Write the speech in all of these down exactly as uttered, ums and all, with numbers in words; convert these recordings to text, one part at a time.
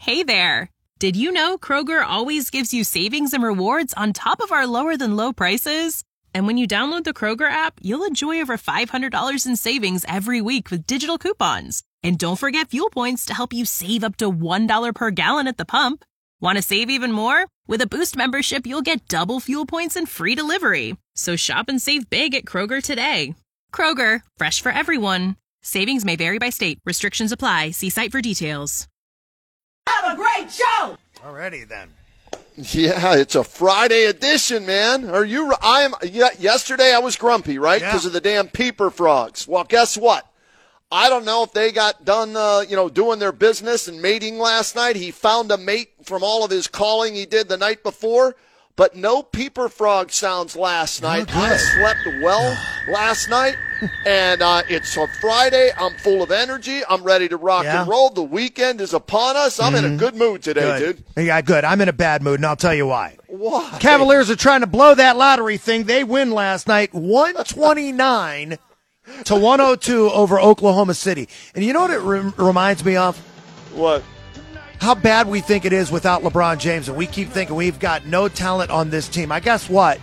Hey there! Did you know Kroger always gives you savings and rewards on top of our lower-than-low prices? And when you download the Kroger app, you'll enjoy over five hundred dollars in savings every week with digital coupons. And don't forget fuel points to help you save up to one dollar per gallon at the pump. Want to save even more? With a Boost membership, you'll get double fuel points and free delivery. So shop and save big at Kroger today. Kroger, fresh for everyone. Savings may vary by state. Restrictions apply. See site for details. Have a great show! Alrighty then. Yeah, it's a Friday edition, man. Are you? I am. Yeah, yesterday I was grumpy, right, because Yeah. of the damn peeper frogs. Well, guess what? I don't know if they got done, uh, you know, doing their business and mating last night. He found a mate from all of his calling he did the night before, but no peeper frog sounds last night. I slept well last night, and uh, it's a Friday. I'm full of energy. I'm ready to rock Yeah. and roll. The weekend is upon us. I'm in a good mood today, Good. dude. Yeah, good. I'm in a bad mood, and I'll tell you why. Why? Cavaliers are trying to blow that lottery thing. They win last night, one twenty-nine to one oh two over Oklahoma City. And you know what it re- reminds me of? What? How bad we think it is without LeBron James, and we keep thinking we've got no talent on this team. I guess what?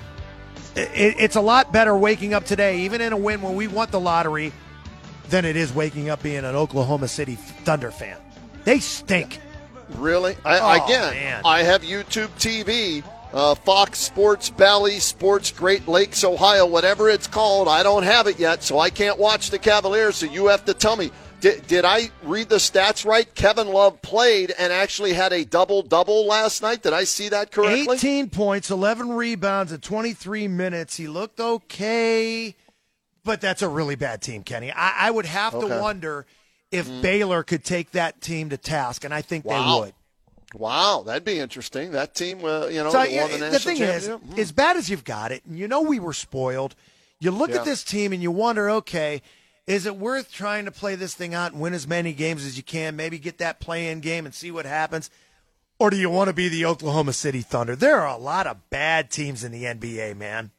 It, it's a lot better waking up today, even in a win when we want the lottery, than it is waking up being an Oklahoma City Thunder fan. They stink. Really? I, Oh, again, man. I have YouTube T V, uh, Fox Sports, Bally Sports, Great Lakes, Ohio, whatever it's called. I don't have it yet, so I can't watch the Cavaliers, so you have to tell me. Did, did I read the stats right? Kevin Love played and actually had a double-double last night. Did I see that correctly? eighteen points, eleven rebounds in twenty-three minutes. He looked okay, but that's a really bad team, Kenny. I, I would have Okay. to wonder if Baylor could take that team to task, and I think Wow. they would. Wow, that'd be interesting. That team, uh, you know, So, that yeah, won the the national thing is, championship. as bad as you've got it, and you know we were spoiled, you look Yeah. at this team and you wonder, okay, is it worth trying to play this thing out and win as many games as you can, maybe get that play-in game and see what happens? Or do you want to be the Oklahoma City Thunder? There are a lot of bad teams in the N B A, man.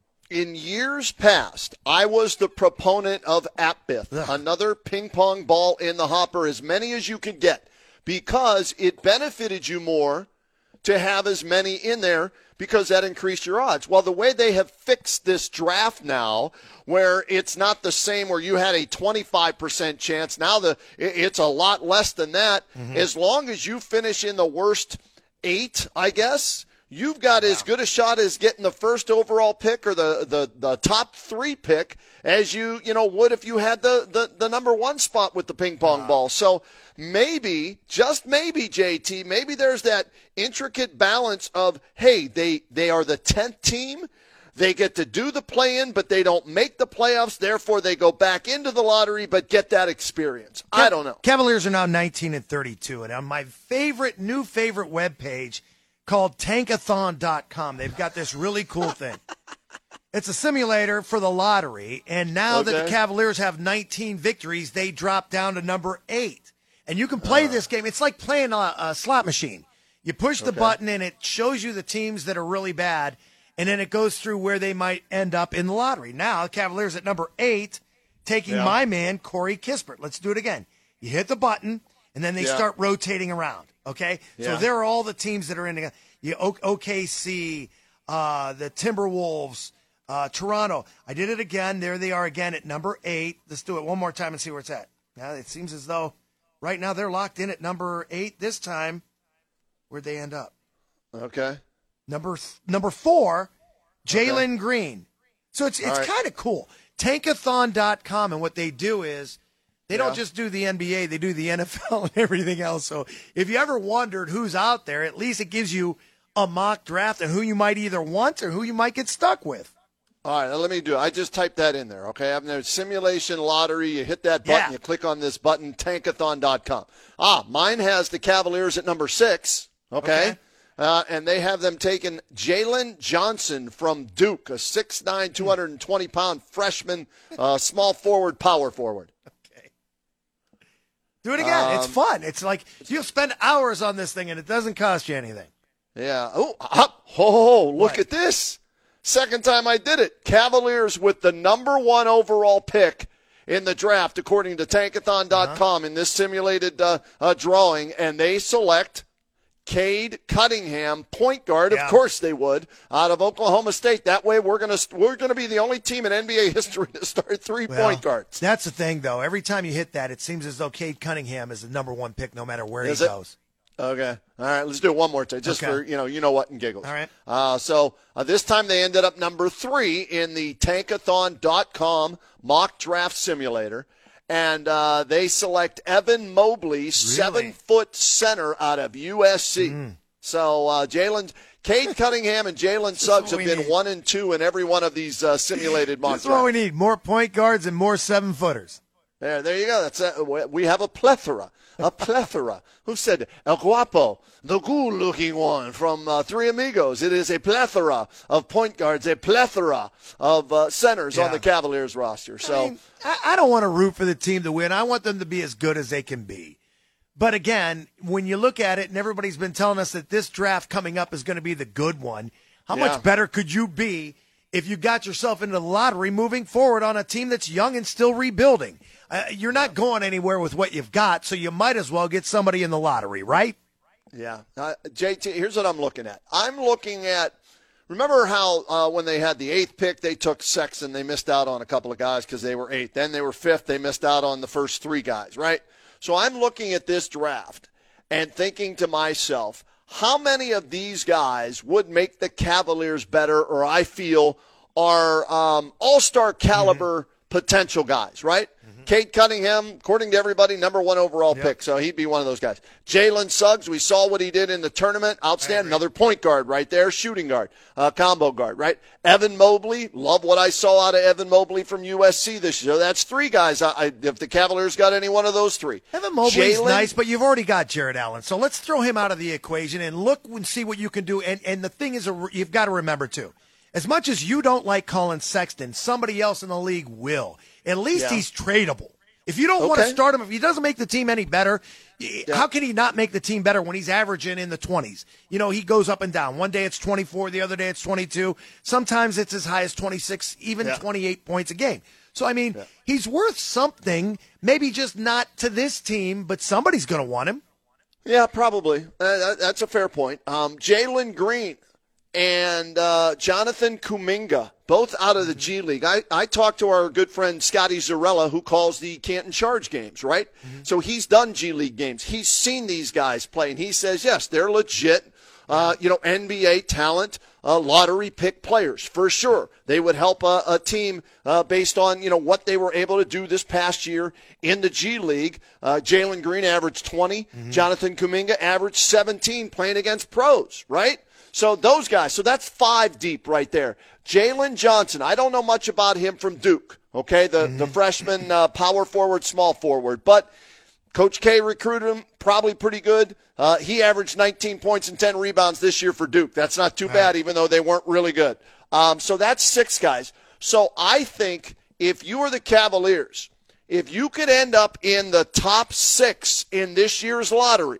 In years past, I was the proponent of Apbith, Ugh. another ping pong ball in the hopper, as many as you could get, because it benefited you more to have as many in there because that increased your odds. Well, the way they have fixed this draft now, where it's not the same where you had a twenty-five percent chance, now the it- it's a lot less than that. As long as you finish in the worst eight, I guess, you've got as good a shot as getting the first overall pick or the, the, the top three pick as you, you know, would if you had the, the, the number one spot with the ping pong ball. So maybe, just maybe, J T, maybe there's that intricate balance of, hey, they, they are the tenth team. They get to do the play-in, but they don't make the playoffs. Therefore, they go back into the lottery, but get that experience. I don't know. Cavaliers are now nineteen and thirty-two, and on my favorite, new favorite webpage called tankathon dot com, they've got this really cool thing. It's a simulator for the lottery, and now that the Okay. Cavaliers have nineteen victories, they drop down to number eight. And you can play this game. It's like playing a, a slot machine. You push the button, and it shows you the teams that are really bad, and then it goes through where they might end up in the lottery. Now, the Cavaliers at number eight, taking Yeah. my man, Corey Kispert. Let's do it again. You hit the button, and then they Yeah. start rotating around, okay? So Yeah. there are all the teams that are in the you, O- OKC, uh, the Timberwolves, uh, Toronto. I did it again. There they are again at number eight. Let's do it one more time and see where it's at. Now, it seems as though right now they're locked in at number eight this time. Where'd they end up? Okay. Number th- number four, Jalen Green. So it's it's All right. kind of cool. tankathon dot com, and what they do is they Yeah. don't just do the N B A, they do the N F L and everything else. So if you ever wondered who's out there, at least it gives you a mock draft and who you might either want or who you might get stuck with. All right, now let me do it. I just typed that in there, okay? I'm there, simulation lottery. You hit that button, Yeah. you click on this button, tankathon dot com. Ah, mine has the Cavaliers at number six, okay? Okay. Uh, and they have them taking Jalen Johnson from Duke, a six nine, two hundred twenty pound freshman, uh, small forward, power forward. Do it again. it's Um, fun. It's like you'll spend hours on this thing and it doesn't cost you anything. Yeah. Oh, up. Oh, look What? at this. Second time I did it. Cavaliers with the number one overall pick in the draft, according to Tankathon dot com, uh-huh. in this simulated uh, uh, drawing, and they select Cade Cunningham, point guard. Yeah. Of course they would, out of Oklahoma State. That way, we're gonna we're gonna be the only team in N B A history to start three well, point guards. That's the thing, though. Every time you hit that, it seems as though Cade Cunningham is the number one pick, no matter where is he it? goes. Okay. All right. Let's do it one more time, just okay. for you know, you know what, and giggles. All right. Uh, so uh, this time they ended up number three in the Tankathon dot com mock draft simulator. And uh, they select Evan Mobley, really? seven-foot center out of U S C. Mm. So uh, Jalen, Cade Cunningham and Jalen Suggs have been need. one and two in every one of these uh, simulated mock drafts. That's what we need, more point guards and more seven-footers. There, there you go. That's a, we have a plethora, a plethora. Who said El Guapo, the cool-looking one from uh, Three Amigos? It is a plethora of point guards, a plethora of uh, centers yeah. on the Cavaliers roster. So I, mean, I, I don't want to root for the team to win. I want them to be as good as they can be. But again, when you look at it, and everybody's been telling us that this draft coming up is going to be the good one, how yeah. much better could you be if you got yourself into the lottery moving forward on a team that's young and still rebuilding? Uh, you're not going anywhere with what you've got, so you might as well get somebody in the lottery, right? Yeah. Uh, J T, here's what I'm looking at. I'm looking at, remember how uh, when they had the eighth pick, they took Sexton. They missed out on a couple of guys because they were eighth. Then they were fifth. They missed out on the first three guys, right? So I'm looking at this draft and thinking to myself, how many of these guys would make the Cavaliers better, or I feel are um, all-star caliber mm-hmm. potential guys, right? Mm-hmm. Cade Cunningham, according to everybody, number one overall yep. pick, so he'd be one of those guys. Jalen Suggs, we saw what he did in the tournament. Outstanding. Another point guard right there, shooting guard, uh, combo guard, right? Evan Mobley, love what I saw out of Evan Mobley from U S C this year. That's three guys. I, I, if the Cavaliers got any one of those three. Evan Mobley's Jalen, nice, but you've already got Jared Allen, so let's throw him out of the equation and look and see what you can do. And, and the thing is, you've got to remember, too, as much as you don't like Colin Sexton, somebody else in the league will. At least yeah. he's tradable. If you don't okay. want to start him, if he doesn't make the team any better, yeah. how can he not make the team better when he's averaging in the twenties? You know, he goes up and down. One day it's twenty-four, the other day it's twenty-two. Sometimes it's as high as twenty-six, even yeah. twenty-eight points a game. So, I mean, yeah. he's worth something, maybe just not to this team, but somebody's going to want him. Yeah, probably. Uh, that's a fair point. Um, Jalen Green and uh, Jonathan Kuminga, both out of the G League. I, I talked to our good friend Scotty Zarella, who calls the Canton Charge games, right? Mm-hmm. So he's done G League games. He's seen these guys play, and he says, yes, they're legit, uh, you know, N B A talent, uh, lottery pick players, for sure. They would help a, a team uh, based on, you know, what they were able to do this past year in the G League. Uh, Jalen Green averaged twenty. Mm-hmm. Jonathan Kuminga averaged seventeen playing against pros, right? So those guys, so that's five deep right there. Jalen Johnson, I don't know much about him from Duke, okay, the, mm-hmm. the freshman uh, power forward, small forward. But Coach K recruited him, probably pretty good. Uh, he averaged nineteen points and ten rebounds this year for Duke. That's not too bad, even though they weren't really good. Um, so that's six guys. So I think if you are the Cavaliers, if you could end up in the top six in this year's lottery,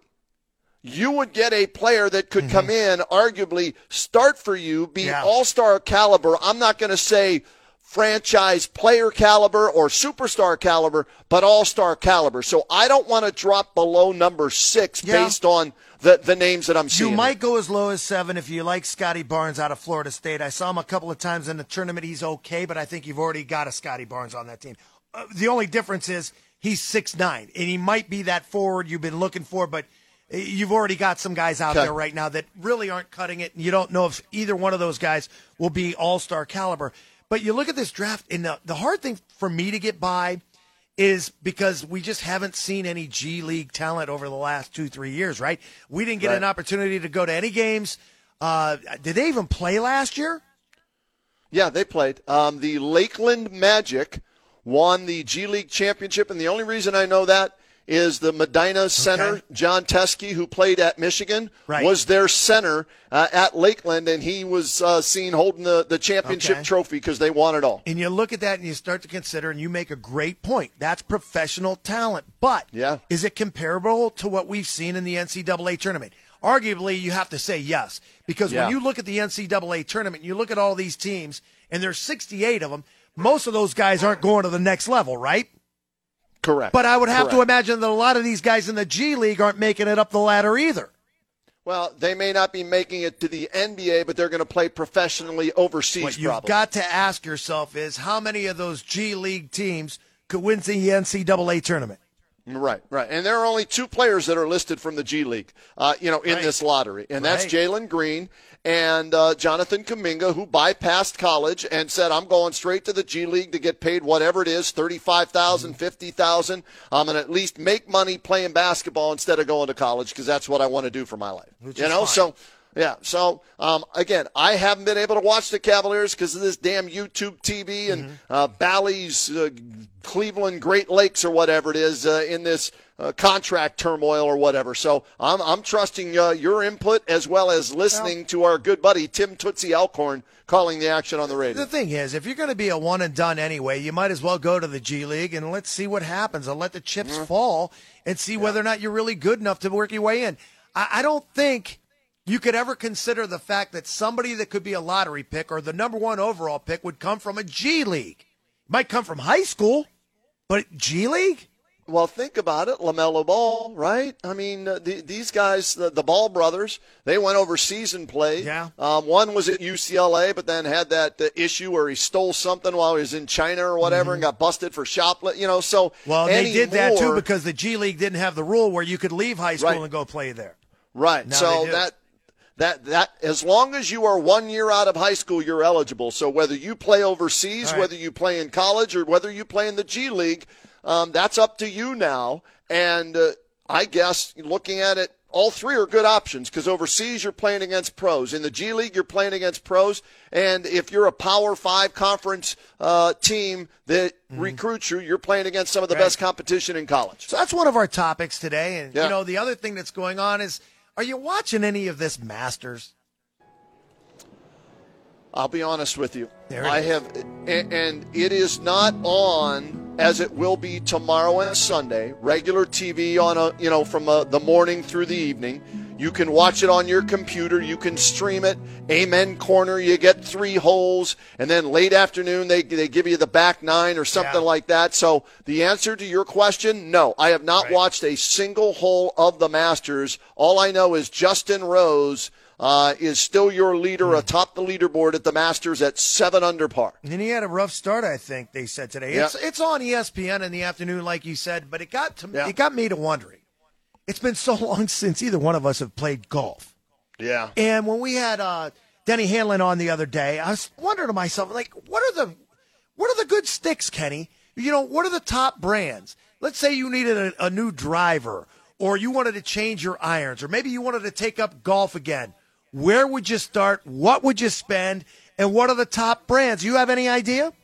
you would get a player that could mm-hmm. come in, arguably start for you, be yeah. all-star caliber. I'm not going to say franchise player caliber or superstar caliber, but all-star caliber. So I don't want to drop below number six yeah. based on the, the names that I'm seeing. You might go as low as seven if you like Scotty Barnes out of Florida State. I saw him a couple of times in the tournament. He's okay, but I think you've already got a Scotty Barnes on that team. Uh, the only difference is he's six nine, and he might be that forward you've been looking for, but you've already got some guys out okay. there right now that really aren't cutting it, and you don't know if either one of those guys will be all-star caliber. But you look at this draft, and the, the hard thing for me to get by is because we just haven't seen any G League talent over the last two, three years, right? We didn't get right. an opportunity to go to any games. Uh, did they even play last year? Yeah, they played. Um, the Lakeland Magic won the G League championship, and the only reason I know that is the Medina center, okay. John Teskey, who played at Michigan, right. was their center uh, at Lakeland, and he was uh, seen holding the, the championship okay. trophy because they won it all. And you look at that and you start to consider, and you make a great point. That's professional talent. But yeah. is it comparable to what we've seen in the N C double A tournament? Arguably, you have to say yes, because yeah. when you look at the N C double A tournament, you look at all these teams, and there's sixty-eight of them, most of those guys aren't going to the next level, right? Correct. But I would have Correct. to imagine that a lot of these guys in the G League aren't making it up the ladder either. Well, they may not be making it to the N B A, but they're going to play professionally overseas. What you've probably. got to ask yourself is how many of those G League teams could win the N C double A tournament? Right, right. And there are only two players that are listed from the G League, uh, you know, in Right. this lottery. And that's Right. Jalen Green and uh, Jonathan Kuminga, who bypassed college and said, I'm going straight to the G League to get paid whatever it is, thirty-five thousand dollars, fifty thousand dollars. I'm going to at least make money playing basketball instead of going to college because that's what I want to do for my life. Which you is know, fine. so... Yeah, so, um, again, I haven't been able to watch the Cavaliers because of this damn YouTube T V and Mm-hmm. uh, Bally's uh, Cleveland Great Lakes or whatever it is uh, in this uh, contract turmoil or whatever. So I'm, I'm trusting uh, your input as well as listening to our good buddy Tim Tootsie Alcorn calling the action on the radio. The thing is, if you're going to be a one and done anyway, you might as well go to the G League and let's see what happens and let the chips fall and see whether or not you're really good enough to work your way in. I, I don't think you could ever consider the fact that somebody that could be a lottery pick or the number one overall pick would come from a G League. Might come from high school, but G League? Well, think about it. LaMelo Ball, right? I mean, uh, the, these guys, the, the Ball brothers, they went overseas and played. Yeah. Um, one was at U C L A, but then had that uh, issue where he stole something while he was in China or whatever Mm-hmm. and got busted for shoplifting. You know, so Well, they did that too anymore- because the G League didn't have the rule where you could leave high school Right. and go play there. Right. Now so they do. that that that as long as you are one year out of high school, you're eligible. So whether you play overseas, All right. whether you play in college, or whether you play in the G League, um, that's up to you now. And uh, I guess looking at it, all three are good options because overseas you're playing against pros. In the G League, you're playing against pros. And if you're a Power Five conference uh, team that recruits you, you're playing against some of the Right. best competition in college. So that's one of our topics today. And, Yeah. you know, the other thing that's going on is, are you watching any of this Masters? I'll be honest with you. There it I is. have, and, and it is not on as it will be tomorrow and Sunday. Regular T V on a, you know, from uh the morning through the evening. You can watch it on your computer. You can stream it. Amen Corner, you get three holes, and then late afternoon they they give you the back nine or something Yeah. like that. So the answer to your question, no, I have not Right. watched a single hole of the Masters. All I know is Justin Rose uh, is still your leader Hmm. atop the leaderboard at the Masters at seven under par. And he had a rough start, I think they said today. Yeah. It's it's on E S P N in the afternoon, like you said, but it got to Yeah. it got me to wondering. It's been so long since either one of us have played golf. Yeah. And when we had uh, Denny Hanlon on the other day, I was wondering to myself, like, what are the what are the good sticks, Kenny? You know, what are the top brands? Let's say you needed a, a new driver, or you wanted to change your irons, or maybe you wanted to take up golf again. Where would you start? What would you spend? And what are the top brands? You have any idea?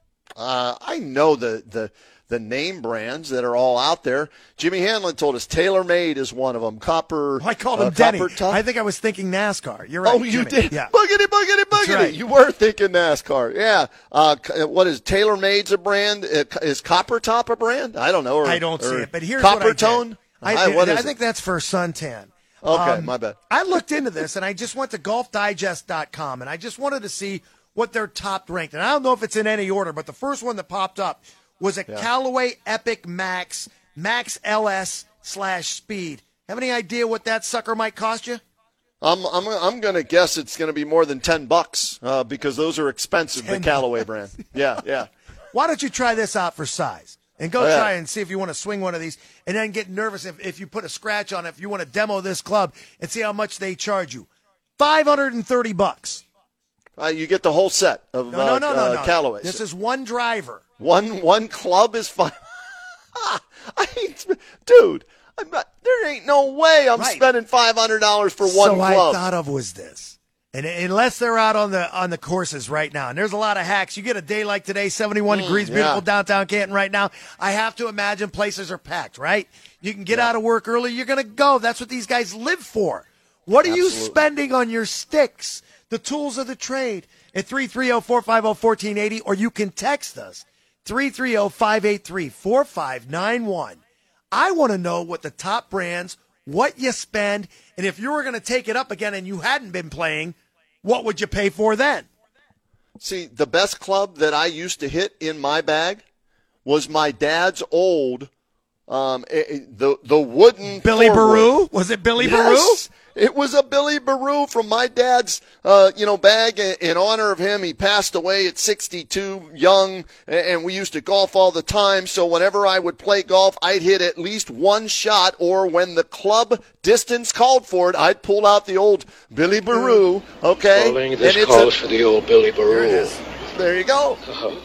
Uh, I know the, the the name brands that are all out there. Jimmy Hanlon told us TaylorMade is one of them. Copper. I called him uh, Denny. Copper Top. I think I was thinking NASCAR. You're right. Oh, you Jimmy. did? Yeah. Boogity, boogity, boogity. right. You were thinking NASCAR. Yeah. Uh, c- what is TaylorMade's a brand? Uh, Is Copper Top a brand? I don't know. Or, I don't see or it, but here's Copper what I did. Tone? I, Hi, what I is think it? that's for suntan. Okay, Um, my bad. I looked into this, and I just went to golf digest dot com, and I just wanted to see what their top ranked. And I don't know if it's in any order, but the first one that popped up was a Callaway Epic Max, Max L S slash Speed. Have any idea what that sucker might cost you? I'm I'm I'm going to guess it's going to be more than ten bucks uh, because those are expensive. The ten Callaway brand. Yeah, yeah. Why don't you try this out for size? And go Oh, yeah. try and see if you want to swing one of these, and then get nervous if, if you put a scratch on it, if you want to demo this club and see how much they charge you. five hundred thirty bucks. Uh, you get the whole set of No, no, uh, no, no, uh, no. Callaways. This is one driver. One one club is fine. I ain't, dude, I'm not, there ain't no way I'm Right. spending five hundred dollars for one so club. I thought of was this. And unless they're out on the on the courses right now, and there's a lot of hacks. You get a day like today, seventy-one degrees, yeah. beautiful downtown Canton right now. I have to imagine places are packed, right? You can get out of work early, you're going to go. That's what these guys live for. What are you Absolutely. spending on your sticks, the tools of the trade, at three three zero, four five zero, one four eight zero, or you can text us, three three zero, five eight three, four five nine one. I want to know what the top brands, what you spend, and if you were going to take it up again and you hadn't been playing, what would you pay for then? See, the best club that I used to hit in my bag was my dad's old, um, eh, eh, the the wooden Billy forward. Baru? Was it Billy Yes, it was a Billy Baru from my dad's, uh, you know, bag. In in honor of him, he passed away at sixty-two, young, and we used to golf all the time. So whenever I would play golf, I'd hit at least one shot, or when the club distance called for it, I'd pull out the old Billy Baru. Okay, Calling this and it's calls a, for the old Billy Baru. There it is. there you go.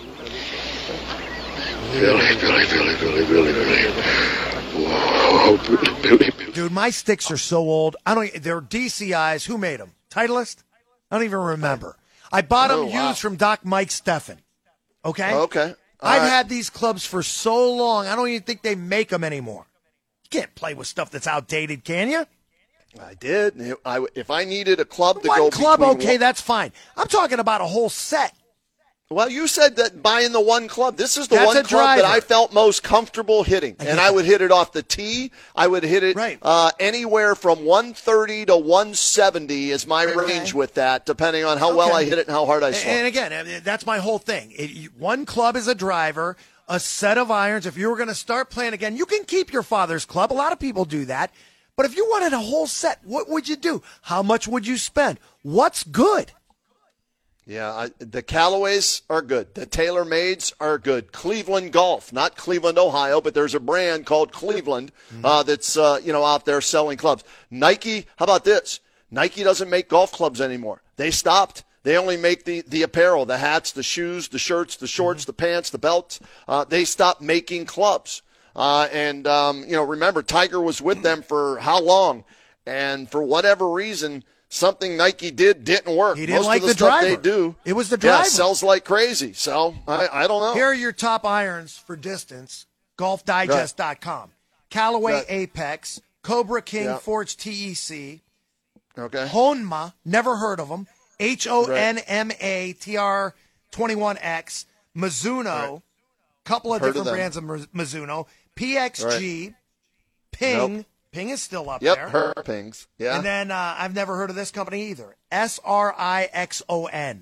Billy, Billy, Billy, Billy, Billy, Billy. Whoa, Billy, Billy, Billy. Dude, my sticks are so old. I don't. They're D C Is. Who made them? Titleist? I don't even remember. I bought them Oh, wow. used from Doc Mike Steffen. Okay. Okay. All I've right. had these clubs for so long. I don't even think they make them anymore. You can't play with stuff that's outdated, can you? I did. I, if I needed a club to One go club, between okay, one- that's fine. I'm talking about a whole set. Well, you said that buying the one club. This is the That's one a club that driver. I felt most comfortable hitting, I and get I that. would hit it off the tee. I would hit it Right. uh, anywhere from one thirty to one seventy is my range with that, depending on how well Okay. I hit it and how hard I swung. And again, I mean, that's my whole thing. It, one club is a driver, a set of irons. If you were going to start playing again, you can keep your father's club. A lot of people do that. But if you wanted a whole set, what would you do? How much would you spend? What's good? Yeah, I, the Callaways are good. The TaylorMades are good. Cleveland Golf, not Cleveland, Ohio, but there's a brand called Cleveland uh, that's uh, you know out there selling clubs. Nike, how about this? Nike doesn't make golf clubs anymore. They stopped. They only make the, the apparel, the hats, the shoes, the shirts, the shorts, the pants, the belts. Uh, they stopped making clubs. Uh, and, um, you know, remember, Tiger was with them for how long? And for whatever reason, something Nike did didn't work. He didn't Most like of the, the stuff driver. they do. It was the Yeah, driver. sells like crazy. So I, I don't know. Here are your top irons for distance. golf digest dot com. Callaway Right. Apex, Cobra King Yeah. Forge T E C, Okay. Honma, never heard of them. H O N M A T R twenty-one X, Mizuno, Right. couple of Heard of different them. brands of Miz- Mizuno, P X G, Ping. Nope. Ping is still up Yep, there. her pings. Yeah. And then uh, I've never heard of this company either. S R I X O N.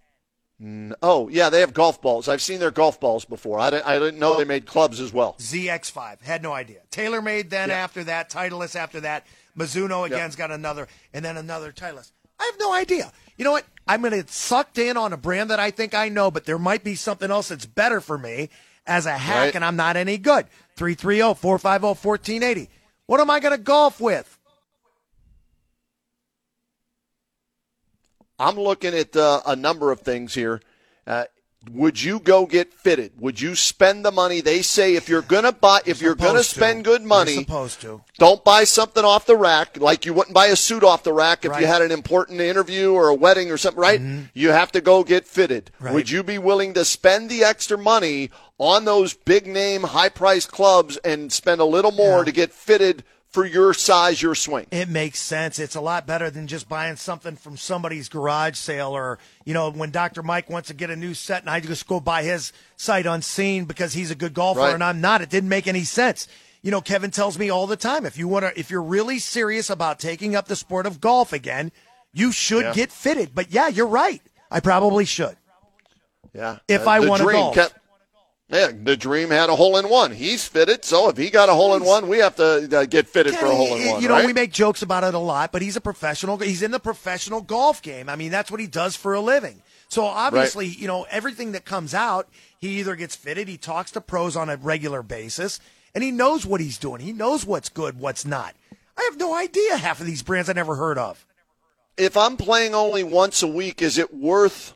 Oh, yeah, they have golf balls. I've seen their golf balls before. I didn't, I didn't know they made clubs as well. Z X five. Had no idea. TaylorMade then Yeah. after that. Titleist after that. Mizuno again's got another. And then another Titleist. I have no idea. You know what? I'm going to get sucked in on a brand that I think I know, but there might be something else that's better for me as a hack, Right. and I'm not any good. three three zero, four five zero, one four eight zero. What am I going to golf with? I'm looking at uh, a number of things here. Uh, would you go get fitted? Would you spend the money? They say if you're gonna buy, if you're gonna Supposed to. spend good money, You're supposed to. don't buy something off the rack. Like you wouldn't buy a suit off the rack if Right. you had an important interview or a wedding or something, right? You have to go get fitted. Right. Would you be willing to spend the extra money on those big name, high priced clubs and spend a little more Yeah. to get fitted for your size, your swing? It makes sense. It's a lot better than just buying something from somebody's garage sale, or, you know, when Doctor Mike wants to get a new set and I just go buy his sight unseen because he's a good golfer Right. and I'm not. It didn't make any sense. You know, Kevin tells me all the time, if you want to, if you're really serious about taking up the sport of golf again, you should Yeah. get fitted. But yeah, you're right. I probably should. Yeah. If Uh, I the wanna Dream golf. kept- yeah, the Dream had a hole in one. He's fitted, so if he got a hole in one, we have to uh, get fitted for a hole in Kenny, one. You know, right? we make jokes about it a lot, but he's a professional. He's in the professional golf game. I mean, that's what he does for a living. So obviously, you know, everything that comes out, he either gets fitted, he talks to pros on a regular basis, and he knows what he's doing. He knows what's good, what's not. I have no idea half of these brands I never heard of. If I'm playing only once a week, is it worth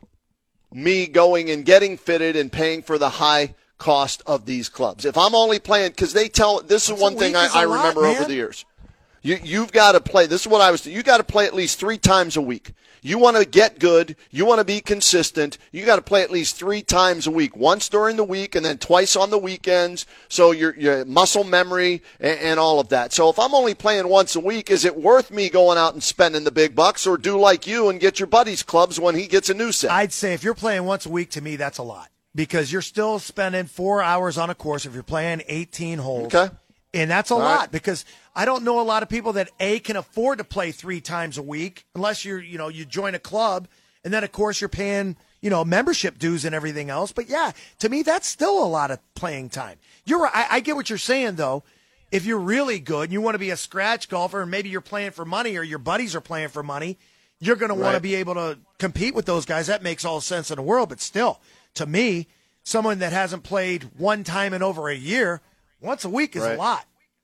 me going and getting fitted and paying for the high cost of these clubs? If I'm only playing, because they tell, this is Once a one thing week I, is a I lot, remember over man. the years. You, you've got to play. This is what I was. You got to play at least three times a week. You want to get good. You want to be consistent. You got to play at least three times a week. Once during the week, and then twice on the weekends. So your your muscle memory and, and all of that. So if I'm only playing once a week, is it worth me going out and spending the big bucks, or do like you and get your buddy's clubs when he gets a new set? I'd say if you're playing once a week, to me, that's a lot because you're still spending four hours on a course if you're playing eighteen holes. Okay. And that's a All lot right. because I don't know a lot of people that A, can afford to play three times a week unless you're, you know, you join a club. And then, of course, you're paying, you know, membership dues and everything else. But yeah, to me, that's still a lot of playing time. You're right. I, I get what you're saying, though. If you're really good and you want to be a scratch golfer and maybe you're playing for money or your buddies are playing for money, you're going to want to be able to compete with those guys. That makes all sense in the world. But still, to me, someone that hasn't played one time in over a year, once a week is right. a lot.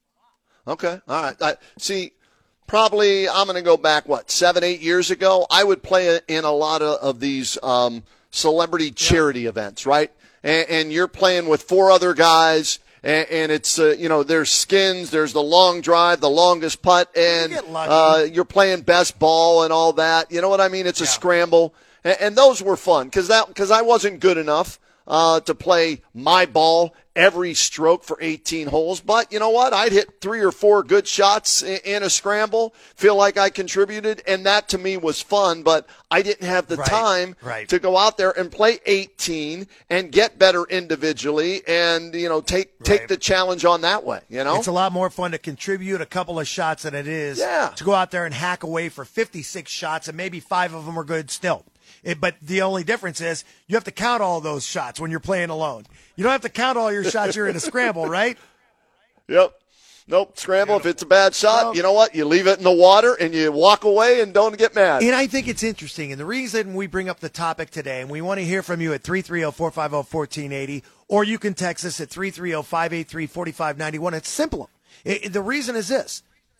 Okay. All right. I, see, probably I'm going to go back, what, seven, eight years ago? I would play in a lot of, of these um, celebrity charity yeah. events, right? And, and you're playing with four other guys. And, and it's, uh, you know, there's skins, there's the long drive, the longest putt, and you uh, you're playing best ball and all that. You know what I mean? It's yeah. a scramble. And, and those were fun because that because I wasn't good enough uh, to play my ball every stroke for eighteen holes. But you know what? I'd hit three or four good shots in, in a scramble, feel like I contributed, and that to me was fun. But I didn't have the right, time right. to go out there and play eighteen and get better individually and, you know, take take right. the challenge on that way, you know? It's a lot more fun to contribute a couple of shots than it is yeah. to go out there and hack away for fifty-six shots and maybe five of them are good still. It, but the only difference is you have to count all those shots when you're playing alone. You don't have to count all your shots. You're in a scramble, right? Yep. Nope. Scramble. If it's a bad shot, well, you know what? You leave it in the water and you walk away and don't get mad. And I think it's interesting. And the reason we bring up the topic today, and we want to hear from you at three three zero, four five zero, one four eight zero, or you can text us at three three zero, five eight three, four five nine one. It's simple. It, the reason is this.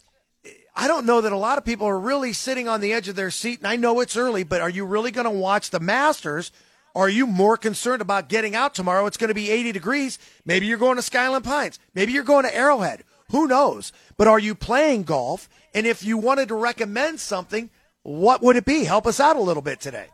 I don't know that a lot of people are really sitting on the edge of their seat, and I know it's early, but are you really going to watch the Masters? Or are you more concerned about getting out tomorrow? It's going to be eighty degrees. Maybe you're going to Skyland Pines. Maybe you're going to Arrowhead. Who knows? But are you playing golf? And if you wanted to recommend something, what would it be? Help us out a little bit today.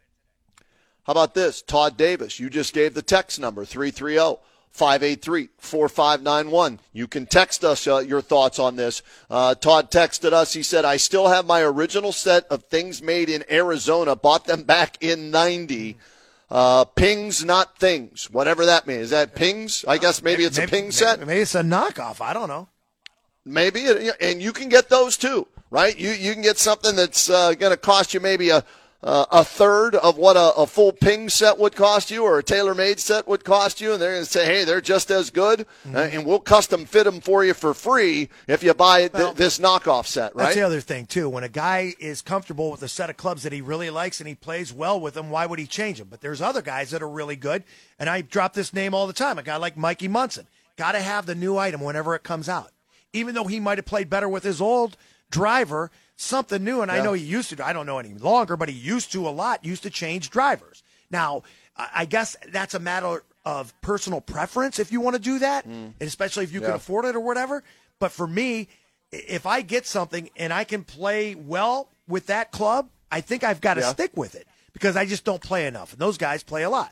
How about this? Todd Davis, you just gave the text number, three three zero, five eight three, four five nine one. You can text us uh, your thoughts on this. Uh, Todd texted us. He said, I still have my original set of things made in Arizona. Bought them back in ninety. Uh, pings, not things. Whatever that means. Is that pings? I guess maybe it's maybe, a ping set. Maybe it's a knockoff. I don't know. Maybe. And you can get those too, right? You you can get something that's uh, going to cost you maybe a Uh, a third of what a, a full ping set would cost you or a tailor-made set would cost you, and they're going to say, hey, they're just as good, mm-hmm. uh, and we'll custom fit them for you for free if you buy th- well, this knockoff set, right? That's the other thing, too. When a guy is comfortable with a set of clubs that he really likes and he plays well with them, why would he change them? But there's other guys that are really good, and I drop this name all the time, a guy like Mikey Munson. Got to have the new item whenever it comes out. Even though he might have played better with his old driver, something new, and yeah. I know he used to, I don't know any longer, but he used to a lot, used to change drivers. Now, I guess that's a matter of personal preference if you want to do that, mm. and especially if you yeah. can afford it or whatever. But for me, if I get something and I can play well with that club, I think I've got to yeah. stick with it because I just don't play enough, and those guys play a lot.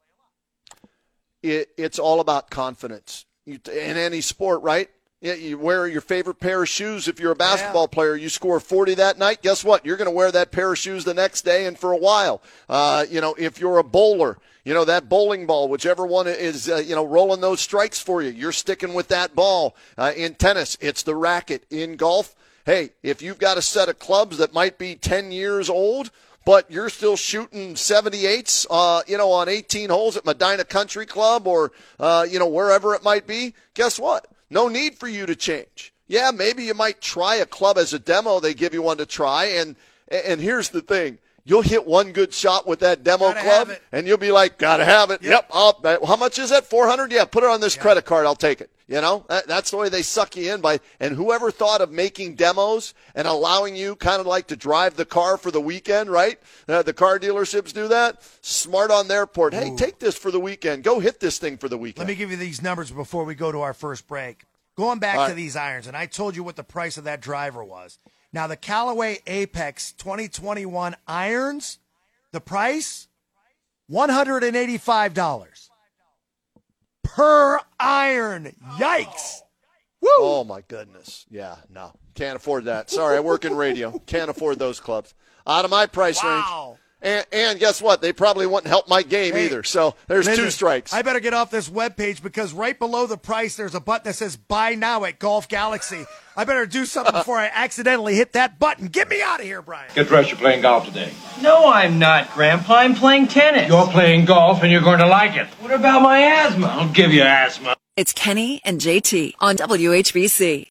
It, it's all about confidence you, in any sport, right? Yeah, you wear your favorite pair of shoes. If you're a basketball yeah. player, you score forty that night, guess what? You're going to wear that pair of shoes the next day and for a while. Uh, you know, if you're a bowler, you know, that bowling ball, whichever one is, uh, you know, rolling those strikes for you, you're sticking with that ball. Uh, in tennis, it's the racket. In golf, hey, if you've got a set of clubs that might be ten years old, but you're still shooting seventy-eights, uh, you know, on eighteen holes at Medina Country Club or, uh, you know, wherever it might be, guess what? No need for you to change. Yeah, maybe you might try a club as a demo. They give you one to try. And and here's the thing. You'll hit one good shot with that demo gotta club, and you'll be like, gotta have it. Yep. yep I'll, how much is that? four hundred? Yeah, put it on this yeah. credit card. I'll take it. You know, that, that's the way they suck you in. by. And whoever thought of making demos and allowing you kind of like to drive the car for the weekend, right? Uh, the car dealerships do that. Smart on their part. Hey, Ooh. take this for the weekend. Go hit this thing for the weekend. Let me give you these numbers before we go to our first break. Going back All to right. these irons, and I told you what the price of that driver was. Now, the Callaway Apex twenty twenty-one irons, the price, one hundred eighty-five dollars per iron. Yikes. Woo! Oh, my goodness. Yeah, no. Can't afford that. Sorry, I work in radio. Can't afford those clubs. Out of my price wow. And, and guess what? They probably wouldn't help my game Hey, either. So there's listen, two strikes. I better get off this webpage because right below the price, there's a button that says buy now at Golf Galaxy. I better do something before I accidentally hit that button. Get me out of here, Brian. Get dressed. You're playing golf today. No, I'm not, Grandpa. I'm playing tennis. You're playing golf, and you're going to like it. What about my asthma? I'll give you asthma. It's Kenny and J T on W H B C.